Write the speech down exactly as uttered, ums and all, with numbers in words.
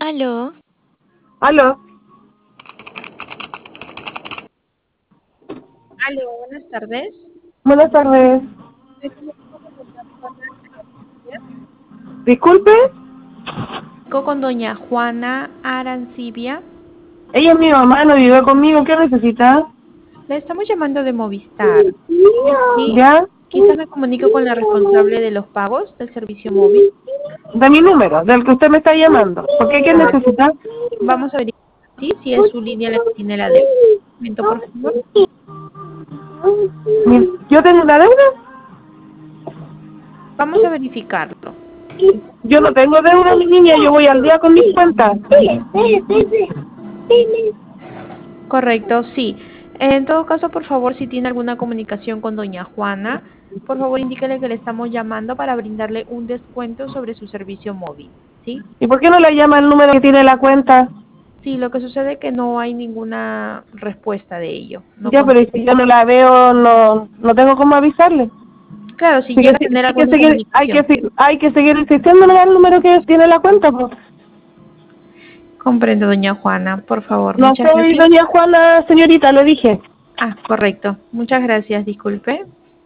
Aló. Aló. Aló, buenas tardes. Buenas tardes. Me comunico con doña Juana Arancibia. Disculpe, Comunico con doña Juana Arancibia. ella es mi mamá, no vive conmigo. ¿Qué necesita? Le estamos llamando de Movistar. Sí, ¿Ya? quizá me comunico con la responsable de los pagos del servicio móvil. De mi número, del que usted me está llamando. ¿Por qué? ¿Qué A ver, necesita? vamos a verificar sí, si es su línea la que tiene la deuda. Un momento, por favor. ¿Yo tengo una deuda? Vamos a verificarlo. Yo no tengo deuda, mi niña. Yo voy al día con mis cuentas. Correcto, sí. En todo caso, por favor, si tiene alguna comunicación con doña Juana, por favor indíquele que le estamos llamando para brindarle un descuento sobre su servicio móvil, ¿sí? ¿Y por qué no le llama el número que tiene la cuenta? Sí, lo que sucede es que no hay ninguna respuesta de ello. No Ya, pero contesta. si yo no la veo, no no tengo cómo avisarle. Claro, si Así que llega a sí, tener hay que alguna seguir, hay que, comunicación. si- hay que seguir insistiendo en el número que tiene la cuenta, pues. Comprendo, doña Juana, por favor. No Muchas soy gracias. doña Juana, señorita, lo dije. Ah, correcto. Muchas gracias, disculpe.